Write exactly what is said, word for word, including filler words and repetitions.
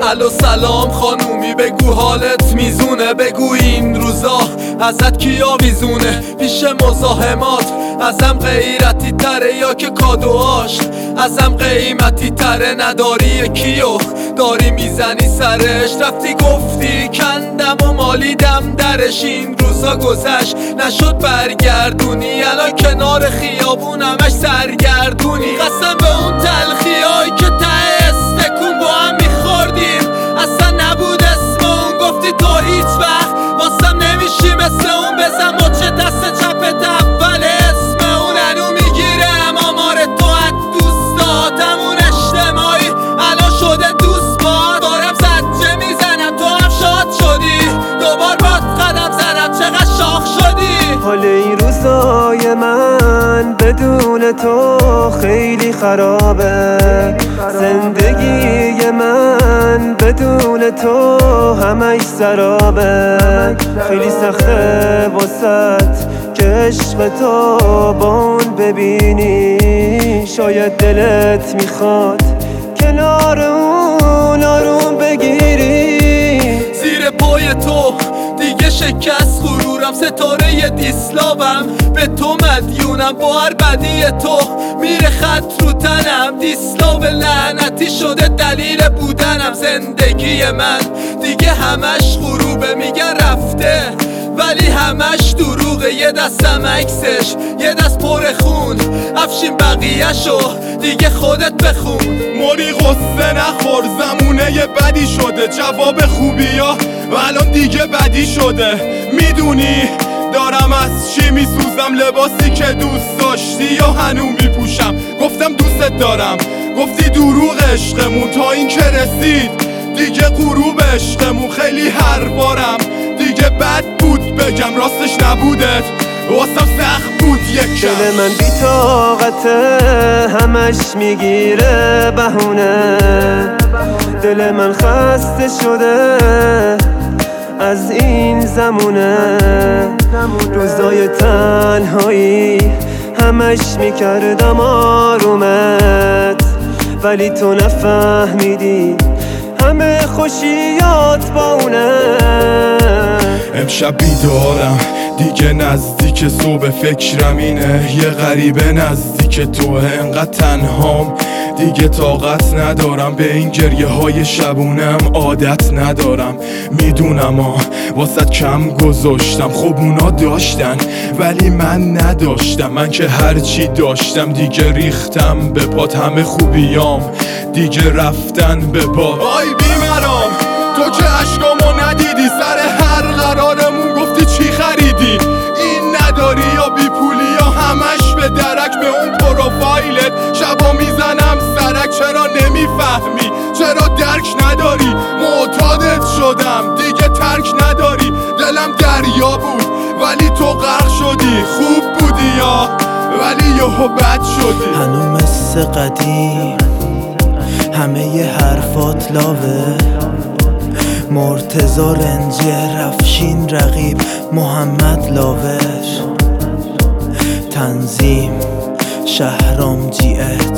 الو سلام خانومی، بگو حالت میزونه، بگو این روزا ازت کیا ویزونه. پیش مزاحمات ازم غیرتی تره یا که کادوهاش ازم قیمتی تره؟ نداری کیو داری میزنی سرش، رفتی گفتی کندم و مالیدم درش. این روزا گذشت نشد برگردونی، الان کنار خیابون همش سرگردونی. قسم به اون تلخیایی که ته استکون با هم میخوردیم اصلا نبود اسم اون. گفتی تو هیچ وقت واسم نمیشی مثل اون، بزن مچ دست چپت اول اسم اون. هنو میگیرم آمار تو از دوستاتمون اجتماعی الان شده دوست بار. دارم زجه میزنم تو هم شاد شدی، دوبار باد قدم زدم چقدر شاخ شدی. حال این روزای من بدون تو خیلی خرابه، زندگی من بدون تو همش سرابه. خیلی سخته واسط که عشق تو با اون ببینی، شاید دلت میخواد کنار اون آروم بگیری. زیر پای تو دیگه شکست غرورم، ستاره دیسلاوم به تو مدیونم. با هر بدی تو میره خط رو تنم، دیسلاو لعنتی شده دلیل بودنم. زندگی من دیگه همش غروبه، میگن رفته ولی همش دروغه. یه دستم عکسش یه دست پر خون، افشین بقیه‌شو دیگه خودت بخون. موری غصه نخور زمونه یه بدی شده، جواب خوبی ها و الان دیگه بدی شده. میدونی دارم از چی میسوزم، لباسی که دوست داشتی یا هنو میپوشم. گفتم دوستت دارم گفتی دروغ عشقمون، تا این که رسید دیگه غروب عشقمون. خیلی هر بارم دیگه بد بود بگم راستش نبودت، واسم سخت بود یک کم. دل من بی طاقته همش میگیره بهونه، دل من خسته شده از این زمونه. روزای تنهایی همش میکردم آرومت، ولی تو نفهمیدی همه خوشیات با اونه. امشب بیدارم دیگه نزدیک صبح، فکرم اینه یه غریبه نزدیک توه. انقدر تنهام دیگه طاقت ندارم، به این گریه های شبونم عادت ندارم. میدونم آه واسه کم گذاشتم، خب اونا داشتن ولی من نداشتم. من که هرچی داشتم دیگه ریختم به پات، همه خوبیام دیگه رفتن به پات. آی بیمرام تو که عشقامو ندیدی، سر هر قرارمون گفتی چی خریدی. این نداری یا بی پولی یا همش به درک، به اون پروفایلت شبا میزنم سرک. چرا نمیفهمی چرا درک نداری، معتادت شدم دیگه ترک نداری. دلم دریا بود ولی تو غرق شدی، خوب بودی یا ولی یهو بد شدی. هنو مثل قدیم همه ی حرفات لاوه، مرتضی رنجه رفشین رقیب محمد لاور، تنظیم شهرام جیت